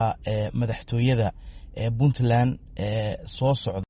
madaxtooyada Puntland soo socda.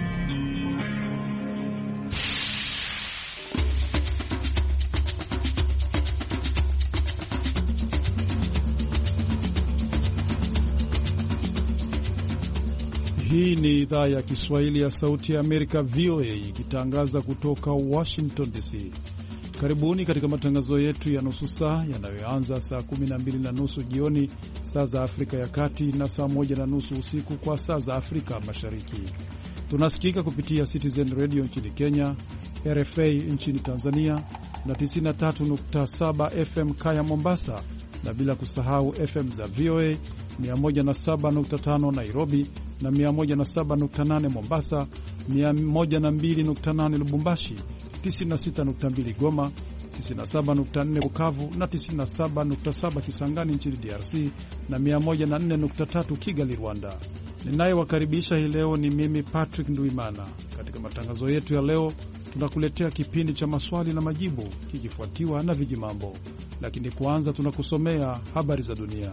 Hii ni idhaa ya Kiswahili ya Sauti ya Amerika, VOA, ikitangaza kutoka Washington DC. Karibuni katika matangazo yetu ya nusu saa yanayoanza saa 12:30 jioni saa za Afrika ya Kati na saa 1:30 usiku kwa saa za Afrika Mashariki. Tunasikika kupitia Citizen Radio nchini Kenya, RFA nchini Tanzania na 93.7 FM Kaya Mombasa, na bila kusahau FM za VOA 107.5 Nairobi na 107.8 Mombasa, 102.8 Lubumbashi, 96.2 Goma, 97.4 Bukavu na 97.7 Kisangani nchini DRC na 104.3 Kigali, Rwanda. Ninayewakaribisha hii leo ni mimi Patrick Nduimana. Katika matangazo yetu ya leo tunakuletea kipindi cha maswali na majibu kikifuatiwa na vijimambo. Lakini kwanza tunakusomea habari za dunia.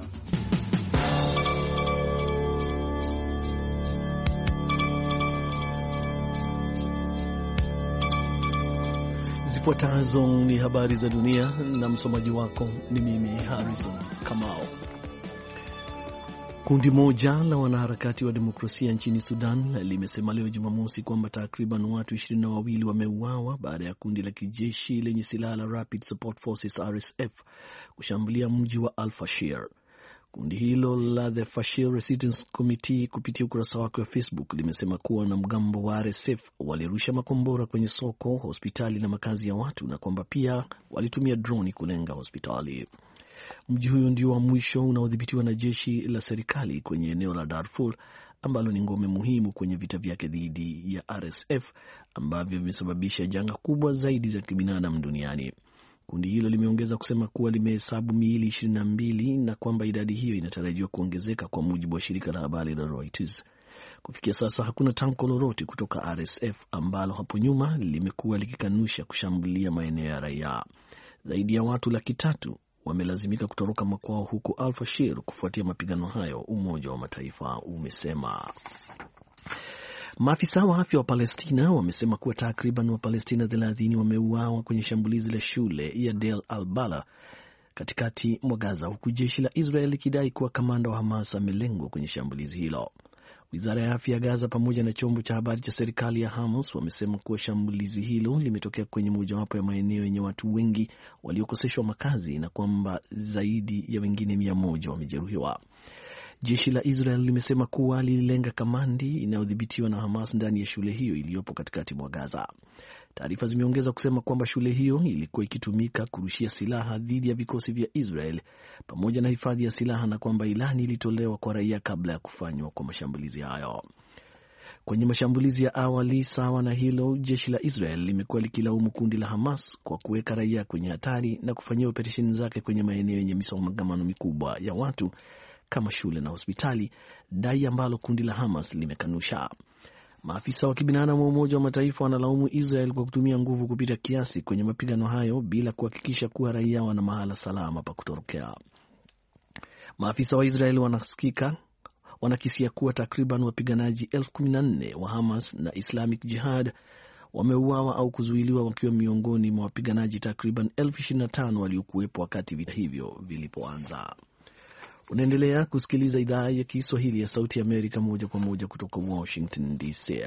Zifuatazo ni habari za dunia na msomaji wako ni mimi Harrison Kamau. Kundi moja la wanaharakati wa demokrasia nchini Sudan limesema leo Jumamosi kwamba takriban watu 22 wameuawa baada ya kundi la kijeshi lenye silaha la Rapid Support Forces RSF kushambulia mji wa Al-Fashir. Kundi hilo la The Fashir Resistance Committee kupitia ukurasa wake wa Facebook limesema kuwa wanamgambo wa RSF walirusha makombora kwenye soko, hospitali na makazi ya watu, na kwamba pia walitumia droni kulenga hospitali. Mji huyo ndio wa mwisho unaodhibitiwa na jeshi la serikali kwenye eneo la Darfur ambalo ni ngome muhimu kwenye vita vyake dhidi ya RSF ambavyo vimesababisha janga kubwa zaidi za kibinadamu duniani. Kundi hilo limeongeza kusema kuwa limehesabu miili 22 na kwamba idadi hiyo inatarajiwa kuongezeka, kwa mujibu wa shirika la habari la Reuters. Kufikia sasa hakuna tamko lolote kutoka RSF ambalo hapo nyuma limekuwa likikanusha kushambulia maeneo ya raia. Zaidi ya watu 300,000 wamelazimika kutoroka makwao huko Al-Fashir kufuatia mapigano hayo, Umoja wa Mataifa umesema. Maafisa wa afya wa Palestina wamesema kuwa takriban wa Palestina 30 wameuawa kwenye shambulizi la shule ya Deir al-Balah katikati mwa Gaza, huku jeshi la Israel likidai kuwa kamanda wa Hamas amelengwa kwenye shambulizi hilo. Wizara ya afya ya Gaza pamoja na chombo cha habari cha serikali ya Hamas wamesema kuwa shambulizi hilo limetokea kwenye mojawapo ya maeneo yenye watu wengi waliokoseshwa makazi na kwamba zaidi ya wengine 100 wamejeruhiwa. Jeshi la Israel limesema kuwa lililenga kamandi inayodhibitiwa na Hamas ndani ya shule hiyo iliyopo katikati mwa Gaza. Taarifa zimeongeza kusema kwamba shule hiyo ilikuwa ikitumika kurushia silaha dhidi ya vikosi vya Israel pamoja na hifadhi ya silaha, na kwamba ilani ilitolewa kwa raia kabla ya kufanywa kwa mashambulizi hayo. Kwenye mashambulizi ya awali sawa na hilo, jeshi la Israel limekuwa likilaumu kundi la Hamas kwa kuweka raia kwenye hatari na kufanyia operesheni zake kwenye maeneo yenye misongamano mikubwa ya watu kama shule na hospitali, dai ambalo kundi la Hamas limekanusha. Maafisa wa kibinadamu wa Umoja wa Mataifa wanalaumu Israel kwa kutumia nguvu kupita kiasi kwenye mapigano hayo bila kuhakikisha kuwa raia wana mahala salama pa kutorokea. Maafisa wa Israel wanakisia kuwa takriban wapiganaji 14,000 wa Hamas na Islamic Jihad wameuawa au kuzuiliwa, wakiwa miongoni mwa wapiganaji takriban 25,000 waliokuwepo wakati vita hivyo vilipoanza. Unaendelea kusikiliza idhaa ya Kiswahili ya Sauti ya Amerika moja kwa moja kutoka Washington DC.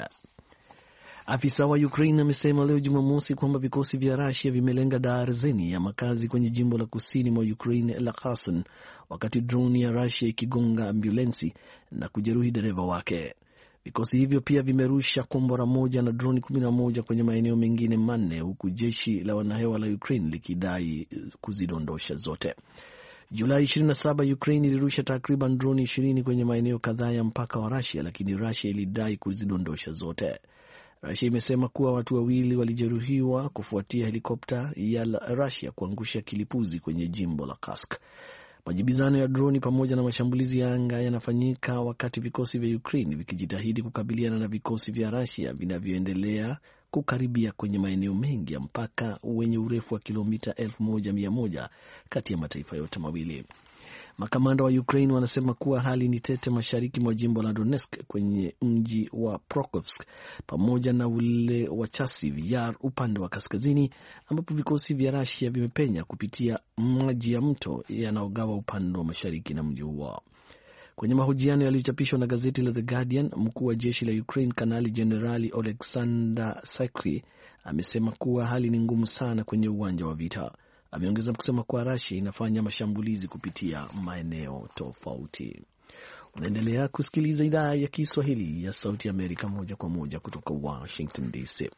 Afisa wa Ukraine amesema leo Jumamosi kwamba vikosi vya Russia vimelenga darzeni ya makazi kwenye jimbo la kusini mwa Ukraine la Kherson, wakati drone ya Russia ikigonga ambulensi na kujeruhi dereva wake. Vikosi hivyo pia vimerusha kombora moja na drone 11 kwenye maeneo mengine 4, huku jeshi la wanahewa la Ukraine likidai kuzidondosha zote. Julai 27 Ukraine ilirusha takriban droni 20 kwenye maeneo kadhaa ya mpaka wa Russia, lakini Russia ilidai kuzidondosha zote. Russia imesema kuwa watu 2 walijeruhiwa kufuatia helikopta ya Russia kuangusha kilipuzi kwenye jimbo la Kursk. Majibizano ya droni pamoja na mashambulizi ya anga yanafanyika wakati vikosi vya Ukraine vikijitahidi kukabiliana na vikosi vya Russia vinavyoendelea kukaribia kwenye maeneo mengi ya mpaka wenye urefu wa kilomita 1,100 kati ya mataifa yote mawili. Makamanda wa Ukraine wanasema kuwa hali ni tete mashariki mwa jimbo la Donetsk kwenye mji wa Pokrovsk pamoja na ule wa Chasiv Yar upande wa kaskazini, ambapo vikosi vya Russia vimepenya kupitia maji ya mto yanaogawa upande wa mashariki na mji huo. Kwenye mahojiano yaliyochapishwa na gazeti la The Guardian, mkuu wa jeshi la Ukraine Kanali Jenerali Oleksandr Sykry amesema kuwa hali ni ngumu sana kwenye uwanja wa vita. Ameongeza kusema kuwa Russia inafanya mashambulizi kupitia maeneo tofauti. Unaendelea kusikiliza idhaa ya Kiswahili ya Sauti ya Amerika moja kwa moja kutoka Washington DC.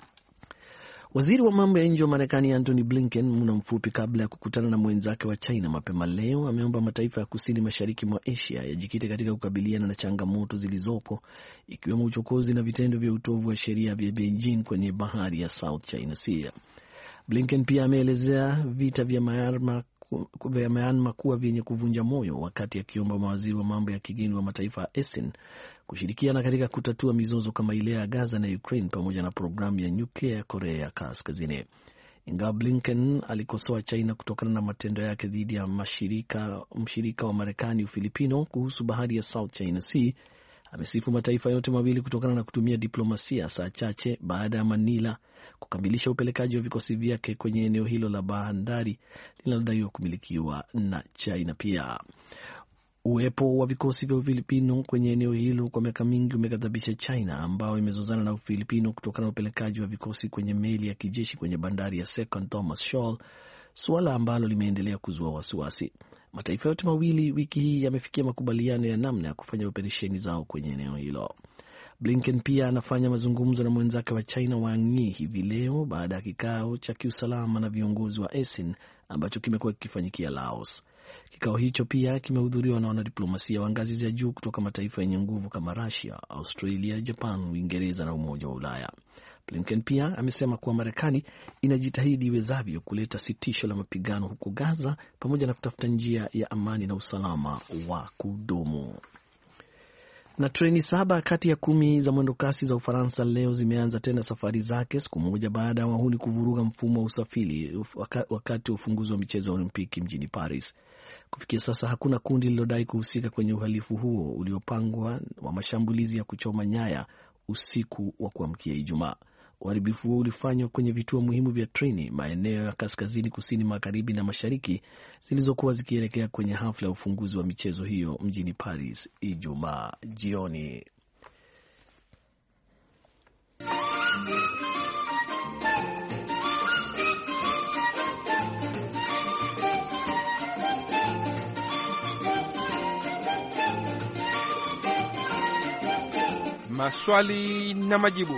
Waziri wa mambo ya nje wa Marekani Antony Blinken muda mfupi kabla ya kukutana na mwenzake wa China mapema leo ameomba mataifa ya kusini mashariki mwa Asia yajikite katika kukabiliana na changamoto zilizopo, ikiwemo uchokozi na vitendo vya utovu wa sheria vya Beijing kwenye bahari ya South China Sea. Blinken pia ameelezea vita vya Myanmar kuwa vyenye kuvunja moyo, wakati akiomba mawaziri wa mambo ya kigeni wa mataifa ya ASEAN kushirikiana katika kutatua mizozo kama ile ya Gaza na Ukraine pamoja na programu ya nyuklia ya Korea ya Kaskazini. Ingawa Blinken alikosoa China kutokana na matendo yake dhidi ya mshirika wa Marekani Ufilipino kuhusu bahari ya South China Sea, amesifu mataifa yote mawili kutokana na kutumia diplomasia saa chache baada ya Manila kukamilisha upelekaji wa vikosi vyake kwenye eneo hilo la bandari linalodaiwa kumilikiwa na China. Pia uwepo wa vikosi vya Ufilipino kwenye eneo hilo kwa miaka mingi umeghadhabisha China, ambao imezozana na Ufilipino kutokana na upelekaji wa vikosi kwenye meli ya kijeshi kwenye bandari ya Second Thomas Shoal, suala ambalo limeendelea kuzua wasiwasi. Mataifa yote mawili wiki hii yamefikia makubaliano ya namna ya kufanya operesheni zao kwenye eneo hilo. Blinken pia anafanya mazungumzo na mwenzake wa China Wang Yi hivi leo baada ya kikao cha kiusalama na viongozi wa ASEAN ambacho kimekuwa kikifanyikia Laos. Kikao hicho pia kimehudhuriwa na wanadiplomasia wa ngazi za juu kutoka mataifa yenye nguvu kama Russia, Australia, Japan, Uingereza na Umoja wa Ulaya. Blinken pia amesema kuwa Marekani inajitahidi iwezavyo kuleta sitisho la mapigano huko Gaza pamoja na kutafuta njia ya amani na usalama wa kudumu. Na treni 7 kati ya 10 za mwendokasi za Ufaransa leo zimeanza tena safari zake siku moja baada ya wahuni kuvuruga mfumo wa usafiri wakati wa ufunguzi wa michezo ya Olimpiki mjini Paris. Kufikia sasa hakuna kundi lililodai kuhusika kwenye uhalifu huo uliopangwa wa mashambulizi ya kuchoma nyaya usiku wa kuamkia Ijumaa. Uharibifu huo ulifanywa kwenye vituo muhimu vya treni maeneo ya kaskazini, kusini, magharibi na mashariki zilizokuwa zikielekea kwenye hafla ya ufunguzi wa michezo hiyo mjini Paris Ijumaa jioni. Maswali na majibu.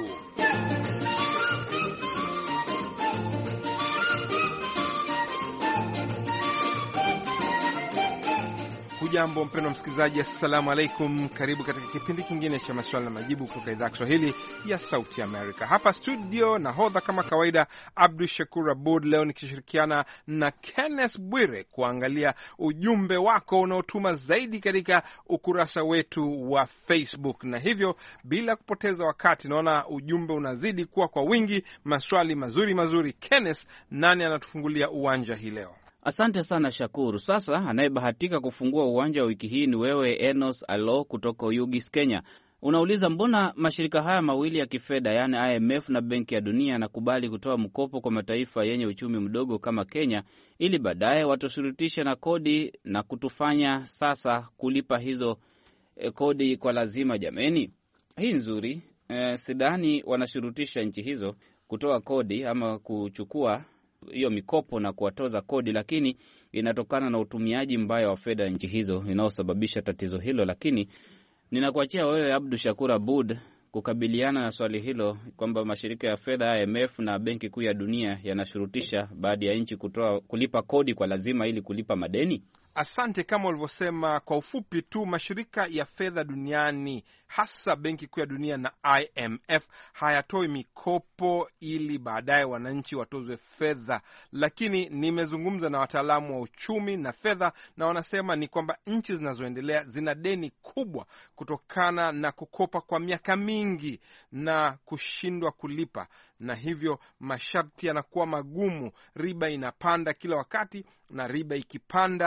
Hujambo mpendwa msikilizaji, assalamu alaikum. Karibu katika kipindi kingine cha maswali na majibu kutoka idhaa ya Kiswahili ya Sauti Amerika. Hapa studio nahodha kama kawaida Abdu Shakur Abud, leo nikishirikiana na Kenneth Bwire kuangalia ujumbe wako unaotuma zaidi katika ukurasa wetu wa Facebook. Na hivyo bila kupoteza wakati, naona ujumbe unazidi kuwa kwa wingi, maswali mazuri. Kenneth, nani anatufungulia uwanja hii leo? Asante sana Shakuru. Sasa anayebahatika kufungua uwanja wa wiki hii ni wewe Enos Alo kutoka Ugis, Kenya. Unauliza mbona mashirika haya mawili ya kifedha, yani IMF na Benki ya Dunia, yanakubali kutoa mkopo kwa mataifa yenye uchumi mdogo kama Kenya ili baadaye watushurutishe na kodi na kutufanya sasa kulipa hizo kodi kwa lazima. Jameni, hii nzuri. Sidhani wanashurutisha nchi hizo kutoa kodi ama kuchukua hiyo mikopo na kuwatoza kodi, lakini inatokana na utumiaji mbaya wa fedha nchi hizo inaosababisha tatizo hilo. Lakini ninakuachia wewe Abdu Shakur Abud kukabiliana na swali hilo kwamba mashirika ya fedha IMF na Benki Kuu ya Dunia yanashurutisha baadhi ya nchi kulipa kodi kwa lazima ili kulipa madeni. Asante. Kama ulivyosema, kwa ufupi tu, mashirika ya fedha duniani hasa Benki Kuu ya Dunia na IMF hayatoi mikopo ili baadaye wananchi watozwe fedha, lakini nimezungumza na wataalamu wa uchumi na fedha na wanasema ni kwamba nchi zinazoendelea zina deni kubwa kutokana na kukopa kwa miaka mingi na kushindwa kulipa, na hivyo masharti yanakuwa magumu. Riba inapanda kila wakati, na riba ikipanda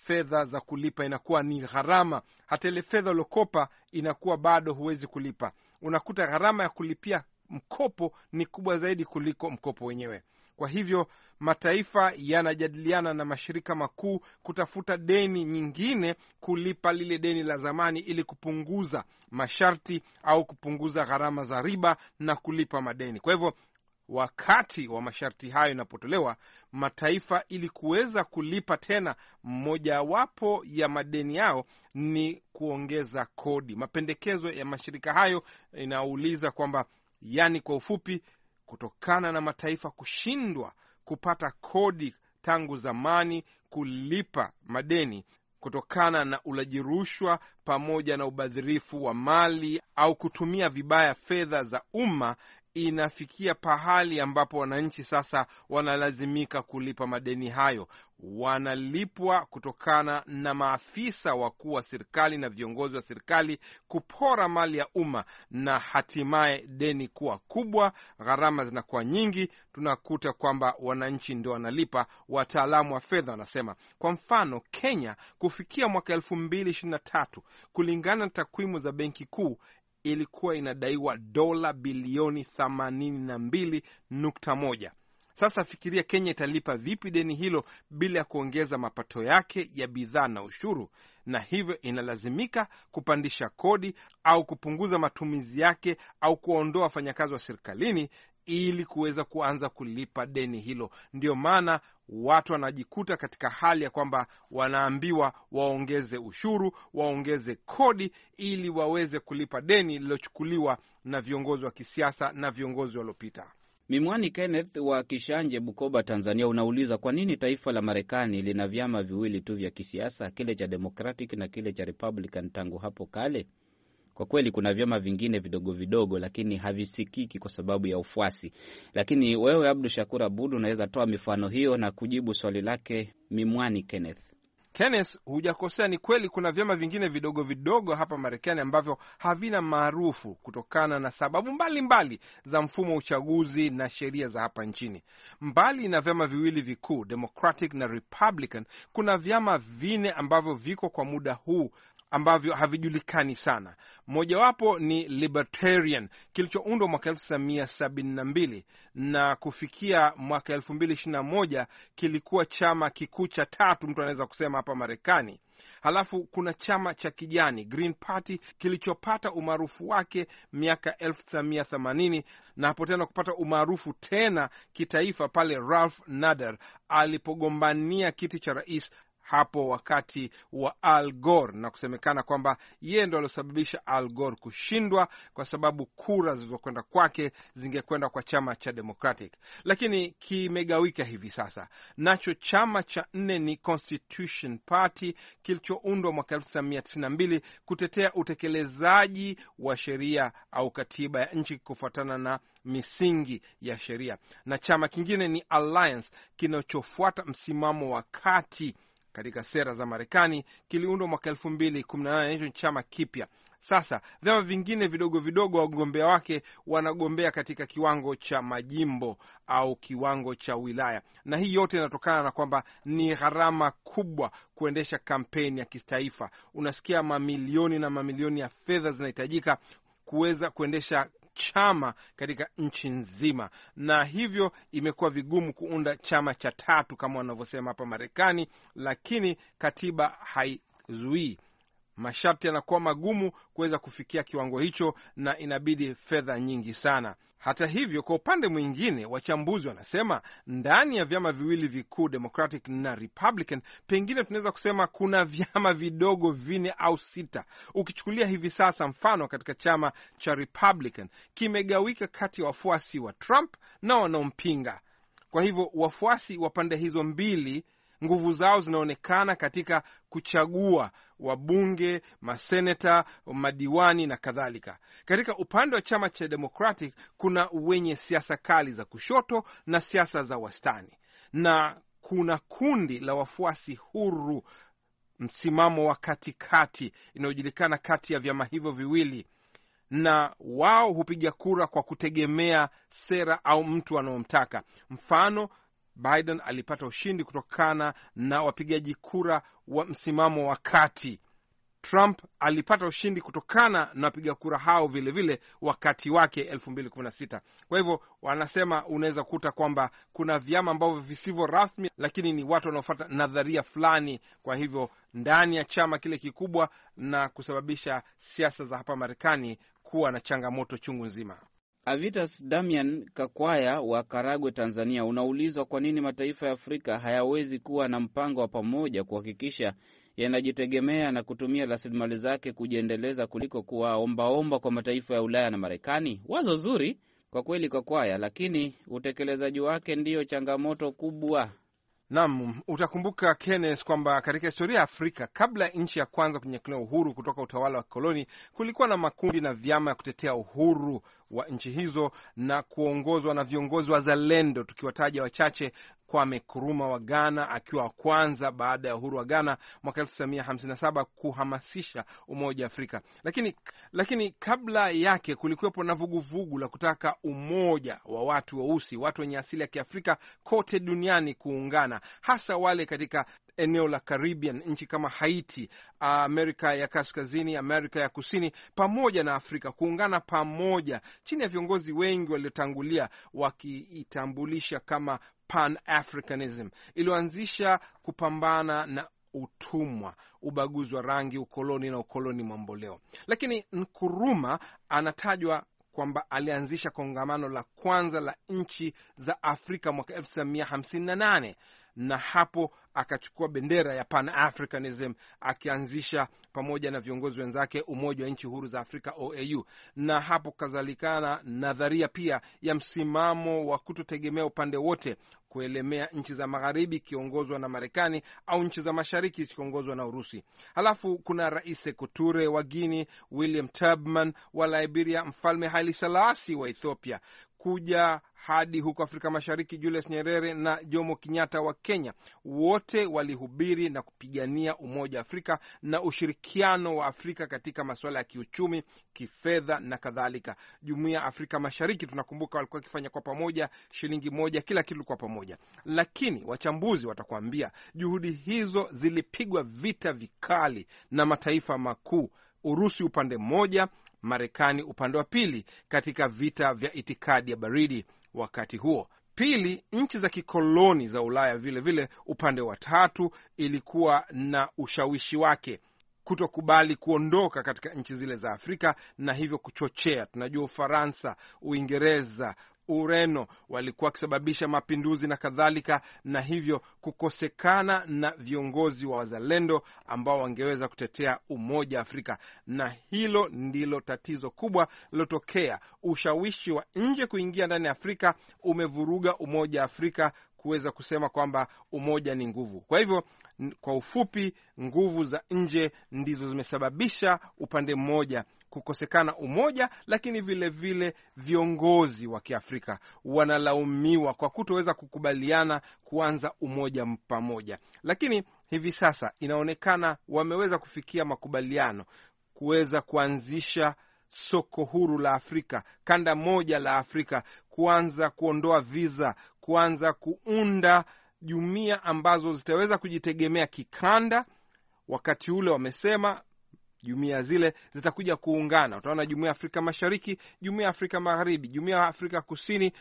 fedha za kulipa inakuwa ni gharama. Hata ile fedha uliokopa inakuwa bado huwezi kulipa. Unakuta gharama ya kulipia mkopo ni kubwa zaidi kuliko mkopo wenyewe. Kwa hivyo mataifa yanajadiliana na mashirika makuu kutafuta deni nyingine kulipa lile deni la zamani, ili kupunguza masharti au kupunguza gharama za riba na kulipa madeni. Kwa hivyo wakati wa masharti hayo inapotolewa, mataifa ili kuweza kulipa tena, mojawapo ya madeni yao ni kuongeza kodi. Mapendekezo ya mashirika hayo inauliza kwamba, yani kwa ufupi, kutokana na mataifa kushindwa kupata kodi tangu zamani kulipa madeni kutokana na ulaji rushwa pamoja na ubadhirifu wa mali au kutumia vibaya fedha za umma, inafikia pahali ambapo wananchi sasa wanalazimika kulipa madeni hayo. Wanalipwa kutokana na maafisa wakuu wa serikali na viongozi wa serikali kupora mali ya umma, na hatimaye deni kuwa kubwa, gharama zinakuwa nyingi. Tunakuta kwamba wananchi ndio wanalipa. Wataalamu wa fedha wanasema, kwa mfano Kenya, kufikia mwaka 2023 kulingana na takwimu za Benki Kuu, ilikuwa inadaiwa dola bilioni 82.1. Sasa fikiria Kenya italipa vipi deni hilo bila ya kuongeza mapato yake ya bidhaa na ushuru, na hivyo inalazimika kupandisha kodi au kupunguza matumizi yake au kuondoa wafanyakazi wa serikalini ili kuweza kuanza kulipa deni hilo. Ndio maana watu wanajikuta katika hali ya kwamba wanaambiwa waongeze ushuru, waongeze kodi ili waweze kulipa deni lililochukuliwa na viongozi wa kisiasa na viongozi waliopita. Mimwani Kenneth wa Kishanje, Bukoba, Tanzania, unauliza kwa nini taifa la Marekani lina vyama viwili tu vya kisiasa, kile cha Democratic na kile cha Republican tangu hapo kale? Kwa kweli kuna vyama vingine vidogo vidogo, lakini havisikiki kwa sababu ya ufuasi. Lakini wewe Abdu Shakur Abud unaweza toa mifano hiyo na kujibu swali lake Mimwani Kenneth. Kenneth, hujakosea. Ni kweli kuna vyama vingine vidogo vidogo hapa Marekani ambavyo havina maarufu kutokana na sababu mbalimbali za mfumo wa uchaguzi na sheria za hapa nchini. Mbali na vyama viwili vikuu Democratic na Republican, kuna vyama vine ambavyo viko kwa muda huu ambavyo havijulikani sana. Mojawapo ni Libertarian, kilichoundwa mwaka 1972 na kufikia mwaka 2021 kilikuwa chama kikuu cha tatu, mtu anaweza kusema, hapa Marekani. Halafu kuna chama cha kijani Green Party kilichopata umaarufu wake miaka 1980 na hapo tena kupata umaarufu tena kitaifa pale Ralph Nader alipogombania kiti cha rais hapo wakati wa Al Gore, na kusemekana kwamba yeye ndo alosababisha Al Gore kushindwa kwa sababu kura zilizokwenda kwake zingekwenda kwa chama cha Democratic. Lakini kimegawika hivi sasa. Nacho chama cha nne ni Constitution Party kilichoundwa mwaka 1992 kutetea utekelezaji wa sheria au katiba ya nchi kufuatana na misingi ya sheria. Na chama kingine ni Alliance kinachofuata msimamo wa kati katika sera za Marekani, kiliundwa mwaka 2018. Hicho ni chama kipya. Sasa vyama vingine vidogo vidogo, wagombea wake wanagombea katika kiwango cha majimbo au kiwango cha wilaya, na hii yote inatokana na kwamba ni gharama kubwa kuendesha kampeni ya kitaifa. Unasikia mamilioni na mamilioni ya fedha zinahitajika kuweza kuendesha chama katika nchi nzima, na hivyo imekuwa vigumu kuunda chama cha tatu kama wanavyosema hapa Marekani, lakini katiba haizuii. Masharti yanakuwa magumu kuweza kufikia kiwango hicho na inabidi fedha nyingi sana. Hata hivyo, kwa upande mwingine, wachambuzi wanasema ndani ya vyama viwili vikuu Democratic na Republican, pengine tunaweza kusema kuna vyama vidogo 4 au 6. Ukichukulia hivi sasa, mfano katika chama cha Republican kimegawika kati ya wafuasi wa Trump na wanaompinga. Kwa hivyo wafuasi wa pande hizo mbili nguvu zao zinaonekana katika kuchagua wabunge, maseneta, madiwani na kadhalika. Katika upande wa chama cha Democratic kuna wenye siasa kali za kushoto na siasa za wastani, na kuna kundi la wafuasi huru, msimamo wa katikati, inayojulikana kati ya vyama hivyo viwili, na wao hupiga kura kwa kutegemea sera au mtu anaomtaka. Mfano, Biden alipata ushindi kutokana na wapigaji kura wa msimamo wa kati. Trump alipata ushindi kutokana na wapiga kura hao vilevile wakati wake 2016. Kwa hivyo wanasema unaweza kukuta kwamba kuna vyama ambavyo visivyo rasmi, lakini ni watu wanaofuata nadharia fulani, kwa hivyo ndani ya chama kile kikubwa, na kusababisha siasa za hapa Marekani kuwa na changamoto chungu nzima. Avitas Damian Kakwaya wa Karagwe, Tanzania, unaulizwa kwa nini mataifa ya Afrika hayawezi kuwa na mpango wa pamoja kuhakikisha yanajitegemea na kutumia rasilimali zake kujiendeleza kuliko kuwa ombaomba kwa mataifa ya Ulaya na Marekani. Wazo zuri kwa kweli, Kakwaya, lakini utekelezaji wake ndiyo changamoto kubwa. Naam, utakumbuka Kenneth kwamba katika historia ya Afrika, kabla ya nchi ya kwanza kunyakulia uhuru kutoka utawala wa koloni, kulikuwa na makundi na vyama ya kutetea uhuru wa nchi hizo na kuongozwa na viongozi wazalendo, tukiwataja wachache: Kwame Nkrumah wa Ghana akiwa wa kwanza baada ya uhuru wa Ghana mwaka 1957 kuhamasisha umoja wa Afrika. Lakini kabla yake kulikuwepo na vuguvugu la kutaka umoja wa watu weusi, watu wenye asili ya Kiafrika kote duniani kuungana, hasa wale katika eneo la Caribbean, nchi kama Haiti, Amerika ya Kaskazini, Amerika ya Kusini pamoja na Afrika, kuungana pamoja chini ya viongozi wengi waliotangulia wakiitambulisha kama Pan-Africanism, iliyoanzisha kupambana na utumwa, ubaguzi wa rangi, ukoloni na ukoloni mamboleo. Lakini Nkrumah anatajwa kwamba alianzisha kongamano la kwanza la nchi za Afrika mwaka 1958 na hapo akachukua bendera ya Pan-Africanism, akianzisha pamoja na viongozi wenzake Umoja wa Nchi Huru za Afrika, OAU, na hapo kazalikana nadharia pia ya msimamo wa kutotegemea upande wote, kuelemea nchi za magharibi kiongozwa na Marekani au nchi za mashariki kiongozwa na Urusi. Halafu kuna Rais Sekou Toure wa Guinea, William Tubman wa Liberia, Mfalme Haile Selassie wa Ethiopia, kuja hadi huko Afrika Mashariki Julius Nyerere na Jomo Kenyatta wa Kenya. Wote walihubiri na kupigania umoja wa Afrika na ushirikiano wa Afrika katika masuala ya kiuchumi, kifedha na kadhalika. Jumuiya ya Afrika Mashariki tunakumbuka walikuwa wakifanya kwa pamoja, shilingi moja, kila kitu kwa pamoja. Lakini wachambuzi watakwambia juhudi hizo zilipigwa vita vikali na mataifa makuu, Urusi upande mmoja, Marekani upande wa pili, katika vita vya itikadi ya baridi wakati huo. Pili, nchi za kikoloni za Ulaya vile upande wa tatu ilikuwa na ushawishi wake kutokubali kuondoka katika nchi zile za Afrika, na hivyo kuchochea. Tunajua Ufaransa, Uingereza, Ureno walikuwa wakisababisha mapinduzi na kadhalika, na hivyo kukosekana na viongozi wa wazalendo ambao wangeweza kutetea umoja wa Afrika, na hilo ndilo tatizo kubwa lilotokea. Ushawishi wa nje kuingia ndani ya Afrika umevuruga umoja wa Afrika kuweza kusema kwamba umoja ni nguvu. Kwa hivyo, kwa ufupi, nguvu za nje ndizo zimesababisha upande mmoja kukosekana umoja, lakini vile viongozi wa Kiafrika wanalaumiwa kwa kutoweza kukubaliana kuanza umoja pamoja. Lakini hivi sasa inaonekana wameweza kufikia makubaliano kuweza kuanzisha soko huru la Afrika, kanda moja la Afrika, kuanza kuondoa visa, kuanza kuunda jumuiya ambazo zitaweza kujitegemea kikanda. Wakati ule wamesema jumuiya zile zitakuja kuungana. Utaona jumuiya ya Afrika Mashariki, jumuiya ya Afrika Magharibi, jumuiya ya Afrika Kusini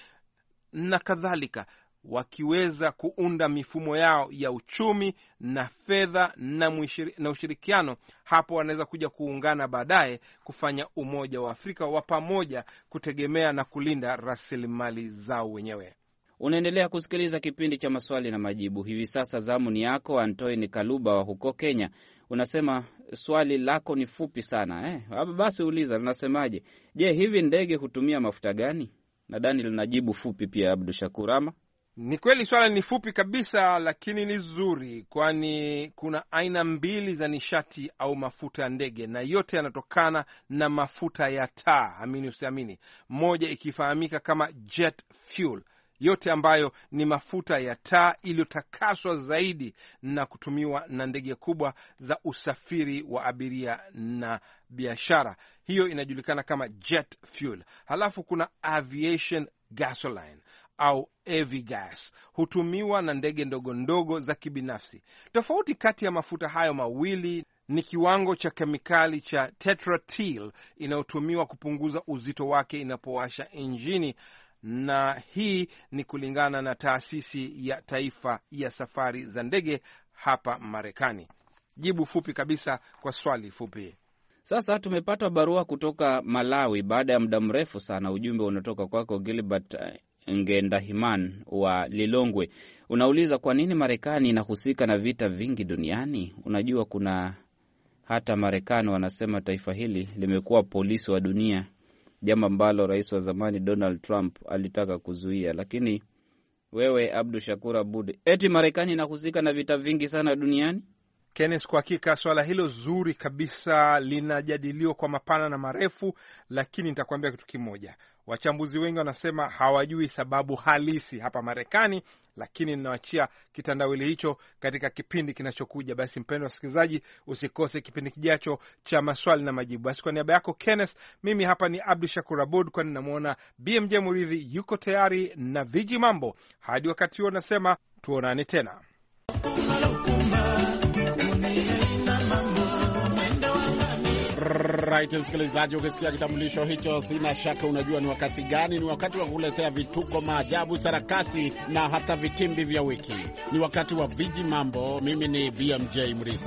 na kadhalika, wakiweza kuunda mifumo yao ya uchumi na fedha na ushirikiano. Hapo wanaweza kuja kuungana baadaye kufanya umoja wa Afrika wa pamoja, kutegemea na kulinda rasilimali zao wenyewe. Unaendelea kusikiliza kipindi cha maswali na majibu. Hivi sasa zamu ni yako, Antoine Kaluba wa huko Kenya. Unasema swali lako ni fupi sana. Basi uliza, linasemaje? Je, hivi ndege hutumia mafuta gani? Nadhani linajibu fupi pia, Abdu Shakur. Ama ni kweli swali ni fupi kabisa, lakini ni zuri, kwani kuna aina mbili za nishati au mafuta ya ndege, na yote yanatokana na mafuta ya taa, amini usiamini. Moja ikifahamika kama jet fuel, yote ambayo ni mafuta ya taa iliyotakaswa zaidi na kutumiwa na ndege kubwa za usafiri wa abiria na biashara. Hiyo inajulikana kama jet fuel. Halafu kuna aviation gasoline au Avigas hutumiwa na ndege ndogo ndogo za kibinafsi. Tofauti kati ya mafuta hayo mawili ni kiwango cha kemikali cha tetraethyl inayotumiwa kupunguza uzito wake inapowasha injini, na hii ni kulingana na taasisi ya taifa ya safari za ndege hapa Marekani. Jibu fupi kabisa kwa swali fupi. Sasa tumepata barua kutoka Malawi baada ya muda mrefu sana. Ujumbe unatoka kwako Gilbert Ngendahiman wa Lilongwe. Unauliza kwa nini Marekani inahusika na vita vingi duniani? Unajua kuna hata Marekani wanasema taifa hili limekuwa polisi wa dunia, jambo ambalo rais wa zamani Donald Trump alitaka kuzuia. Lakini wewe Abdu Shakur Abud, eti Marekani inahusika na vita vingi sana duniani? Kenneth, kwa hakika swala hilo zuri kabisa linajadiliwa kwa mapana na marefu, lakini nitakwambia kitu kimoja. Wachambuzi wengi wanasema hawajui sababu halisi hapa Marekani, lakini ninawachia kitandawili hicho katika kipindi kinachokuja. Basi mpendwa msikilizaji, usikose kipindi kijacho cha maswali na majibu. Basi kwa niaba yako Kenneth, mimi hapa ni Abdu Shakur Abud, kwani namuona BMJ Muridhi yuko tayari na viji mambo. Hadi wakati huo nasema tuonane tena. Right, msikilizaji, ukisikia kitambulisho hicho sina shaka unajua ni wakati gani. Ni wakati wa kuletea vituko, maajabu, sarakasi na hata vitimbi vya wiki. Ni wakati wa viji mambo. Mimi ni BMJ Murithi.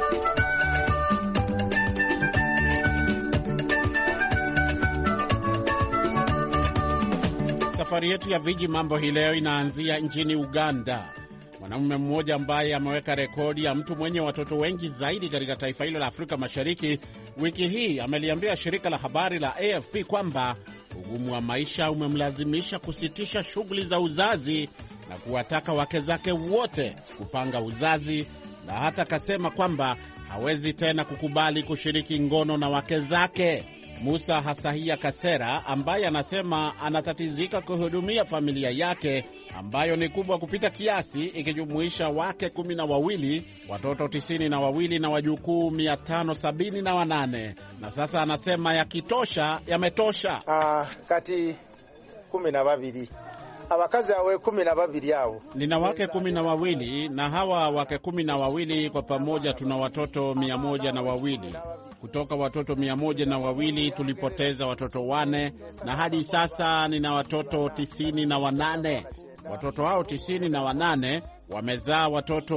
Safari yetu ya viji mambo hii leo inaanzia nchini Uganda. Mwanamume mmoja ambaye ameweka rekodi ya mtu mwenye watoto wengi zaidi katika taifa hilo la Afrika Mashariki wiki hii ameliambia shirika la habari la AFP kwamba ugumu wa maisha umemlazimisha kusitisha shughuli za uzazi na kuwataka wake zake wote kupanga uzazi, na hata kasema kwamba hawezi tena kukubali kushiriki ngono na wake zake. Musa Hasahia Kasera, ambaye anasema anatatizika kuhudumia familia yake ambayo ni kubwa kupita kiasi, ikijumuisha wake 12, watoto 92 na wajukuu 578. Na sasa anasema yakitosha yametosha. Kati 12 abakazi awe 12 yao. Nina wake 12 na hawa wake 12 kwa pamoja tuna watoto 102. Kutoka watoto 102 tulipoteza watoto 4 na hadi sasa nina watoto 98. Watoto hao 98 wamezaa watoto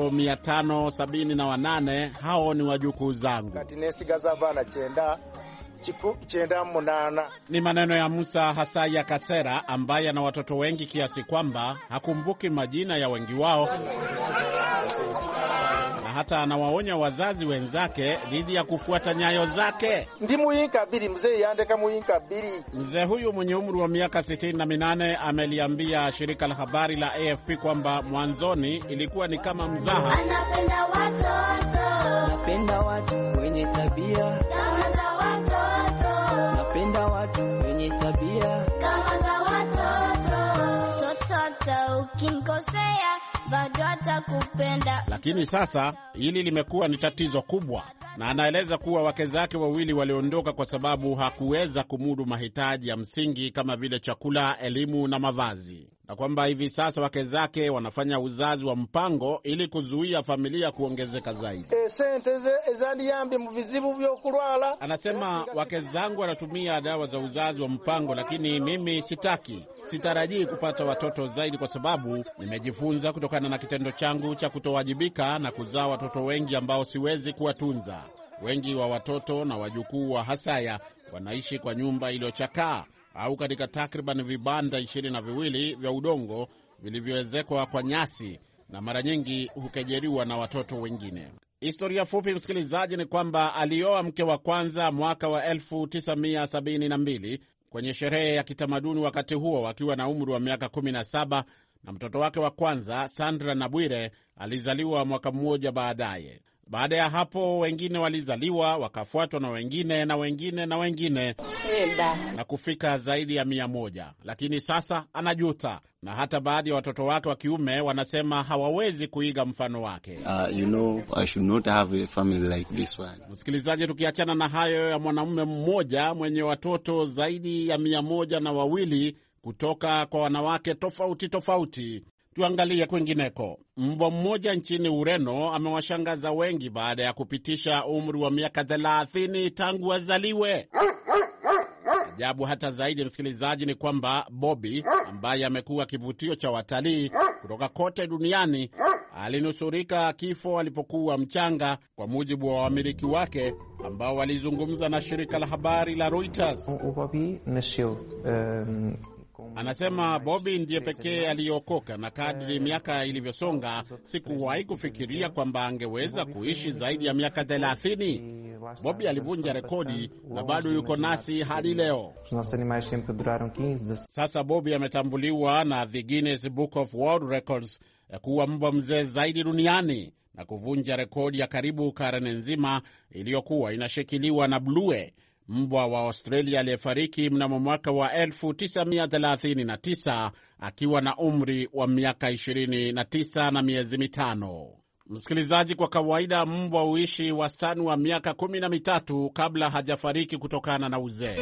578. Hao ni wajukuu zangu. Kati nesigaza abana 9 Ni maneno ya Musa Hasaya Kasera ambaye ana watoto wengi kiasi kwamba hakumbuki majina ya wengi wao, na hata anawaonya wazazi wenzake dhidi ya kufuata nyayo zake. Ndi muyinka 2 mzee yandeka muyinka 2. Mzee huyu mwenye umri wa miaka 68 ameliambia shirika la habari la AFP kwamba mwanzoni ilikuwa ni kama mzaha. Anapenda watoto, napenda watu wenye tabia kama za watoto, napenda watu wenye tabia kama za watoto. Toto ukinkosea bado atakupenda. Lakini sasa hili limekuwa ni tatizo kubwa, na anaeleza kuwa wake zake wawili waliondoka kwa sababu hakuweza kumudu mahitaji ya msingi kama vile chakula, elimu na mavazi, na kwamba hivi sasa wake zake wanafanya uzazi wa mpango ili kuzuia familia kuongezeka zaidi. Anasema wake zangu wanatumia dawa za uzazi wa mpango, lakini mimi sitarajii kupata watoto zaidi kwa sababu nimejifunza kutokana na kitendo changu cha kutowajibika na kuzaa watoto wengi ambao siwezi kuwatunza. Wengi wa watoto na wajukuu wa Hasaya wanaishi kwa nyumba iliyochakaa au katika takriban vibanda 22 vya udongo vilivyoezekwa kwa nyasi, na mara nyingi hukejeriwa na watoto wengine. Historia fupi, msikilizaji, ni kwamba alioa mke wa kwanza mwaka wa 1972 kwenye sherehe ya kitamaduni, wakati huo akiwa na umri wa miaka 17, na mtoto wake wa kwanza Sandra Nabwire alizaliwa mwaka mmoja baadaye. Baada ya hapo wengine walizaliwa, wakafuatwa na wengine na wengine na wengine na kufika zaidi ya 100. Lakini sasa anajuta, na hata baadhi ya watoto wake wa kiume wanasema hawawezi kuiga mfano wake. I should not have a family like this one. Msikilizaji, tukiachana na hayo ya mwanamume mmoja mwenye watoto zaidi ya 102 kutoka kwa wanawake tofauti tofauti. Tuangalie kwingineko. Mbwa mmoja nchini Ureno amewashangaza wengi baada ya kupitisha umri wa miaka 30 tangu azaliwe. Ajabu hata zaidi, msikilizaji, ni kwamba Bobby ambaye amekuwa kivutio cha watalii kutoka kote duniani alinusurika kifo alipokuwa mchanga, kwa mujibu wa wamiliki wake ambao walizungumza na shirika la habari la Reuters. Anasema Bobby ndiye pekee aliyeokoka, na kadri miaka ilivyosonga sikuwahi kufikiria kwamba angeweza kuishi zaidi ya miaka 30. Bobby alivunja rekodi na bado yuko nasi hadi leo. Sasa Bobby ametambuliwa na the Guinness Book of World Records kuwa mbwa mzee zaidi duniani na kuvunja rekodi ya karibu karne nzima iliyokuwa inashikiliwa na Blue, mbwa wa Australia aliyefariki mnamo mwaka wa 1939 akiwa na umri wa miaka 29 na miezi mitano. Msikilizaji, kwa kawaida mbwa huishi wastani wa miaka 13 kabla hajafariki kutokana na uzee.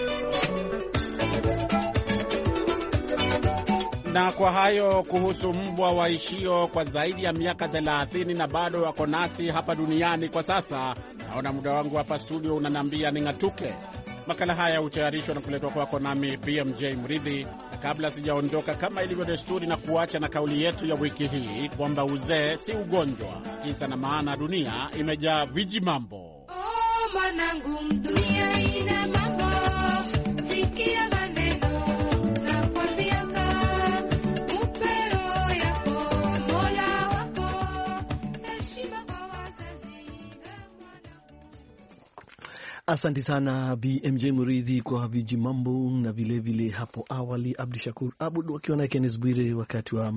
Na kwa hayo kuhusu mbwa waishio kwa zaidi ya miaka 30 na bado wako nasi hapa duniani kwa sasa, naona muda wangu hapa studio unaniambia ning'atuke. Makala haya hutayarishwa na kuletwa kwako nami BMJ Mridhi. Na kabla sijaondoka, kama ilivyo desturi, na kuacha na kauli yetu ya wiki hii kwamba uzee si ugonjwa. Kisa na maana, dunia imejaa viji mambo. Oh, mwanangu, dunia ina mambo. Sikia maneno na kwambia upero yako Mola wako. Heshima kwa wazazi. Asante sana BMJ Muridhi kwa viji mambo, na vilevile hapo awali Abdi Shakur Abud wakiwa na Kenneth Bwire wakati wa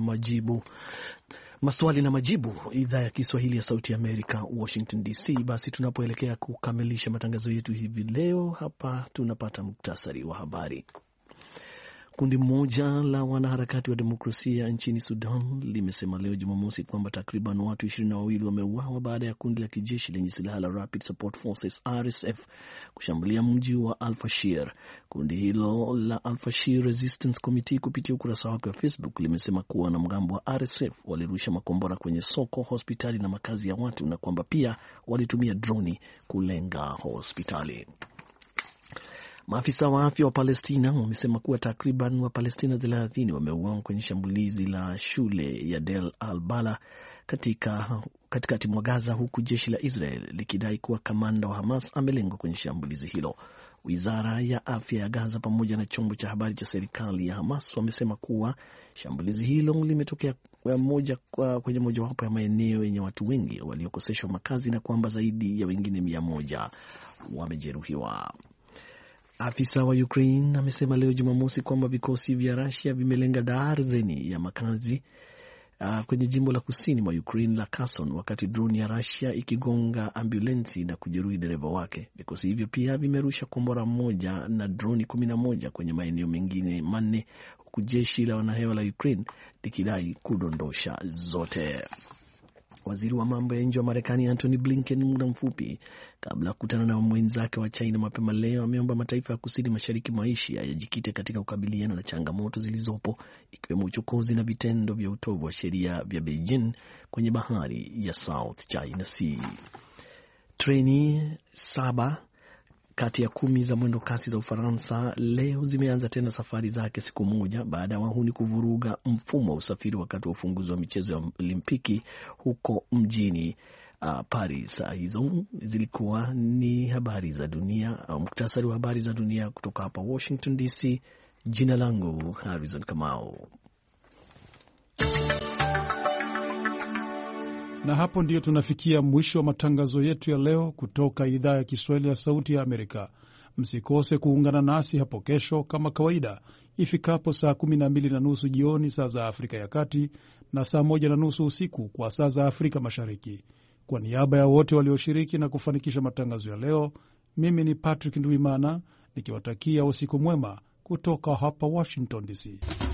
maswali na majibu, idhaa ya Kiswahili ya Sauti ya Amerika, Washington DC. Basi tunapoelekea kukamilisha matangazo yetu hivi leo, hapa tunapata muktasari wa habari. Kundi moja la wanaharakati wa demokrasia nchini Sudan limesema leo Jumamosi kwamba takriban watu 22 wameuawa baada ya kundi la kijeshi lenye silaha la Rapid Support Forces RSF kushambulia mji wa Al-Fashir. Kundi hilo la Al-Fashir Resistance Committee kupitia ukurasa wake wa Facebook limesema kuwa wanamgambo wa RSF walirusha makombora kwenye soko, hospitali na makazi ya watu, na kwamba pia walitumia droni kulenga hospitali. Maafisa wa afya wa Palestina wamesema kuwa takriban wa Palestina 30 wameuawa kwenye shambulizi la shule ya Del Al-Bala katikati mwa Gaza, huku jeshi la Israel likidai kuwa kamanda wa Hamas amelengwa kwenye shambulizi hilo. Wizara ya afya ya Gaza pamoja na chombo cha habari cha serikali ya Hamas wamesema kuwa shambulizi hilo limetokea kwenye mojawapo ya maeneo yenye watu wengi waliokoseshwa makazi, na kwamba zaidi ya wengine 100 wamejeruhiwa. Afisa wa Ukraine amesema leo Jumamosi kwamba vikosi vya Russia vimelenga darzeni ya makazi kwenye jimbo la kusini mwa Ukraine la Kherson, wakati droni ya Russia ikigonga ambulensi na kujeruhi dereva wake. Vikosi hivyo pia vimerusha kombora moja na droni 11 kwenye maeneo mengine 4, huku jeshi la wanahewa la Ukraine likidai kudondosha zote. Waziri wa mambo ya nje wa Marekani Antony Blinken muda mfupi kabla ya kukutana na mwenzake wa China mapema leo ameomba mataifa ya kusini mashariki mwa Asia yajikite katika kukabiliana na changamoto zilizopo, ikiwemo uchokozi na vitendo vya utovu wa sheria vya Beijing kwenye bahari ya South China Sea. Treni 7 kati ya 10 za mwendo kasi za Ufaransa leo zimeanza tena safari zake siku moja baada ya wahuni kuvuruga mfumo wa usafiri wakati wa ufunguzi wa michezo ya Olimpiki huko mjini Paris. Hizo zilikuwa ni habari za dunia, au muktasari wa habari za dunia kutoka hapa Washington DC. Jina langu Harrison Kamau. Na hapo ndiyo tunafikia mwisho wa matangazo yetu ya leo kutoka idhaa ya Kiswahili ya Sauti ya Amerika. Msikose kuungana nasi hapo kesho kama kawaida ifikapo saa 12:30 jioni saa za Afrika ya Kati na saa 1:30 usiku kwa saa za Afrika Mashariki. Kwa niaba ya wote walioshiriki na kufanikisha matangazo ya leo, mimi ni Patrick Ndwimana nikiwatakia usiku mwema kutoka hapa Washington DC.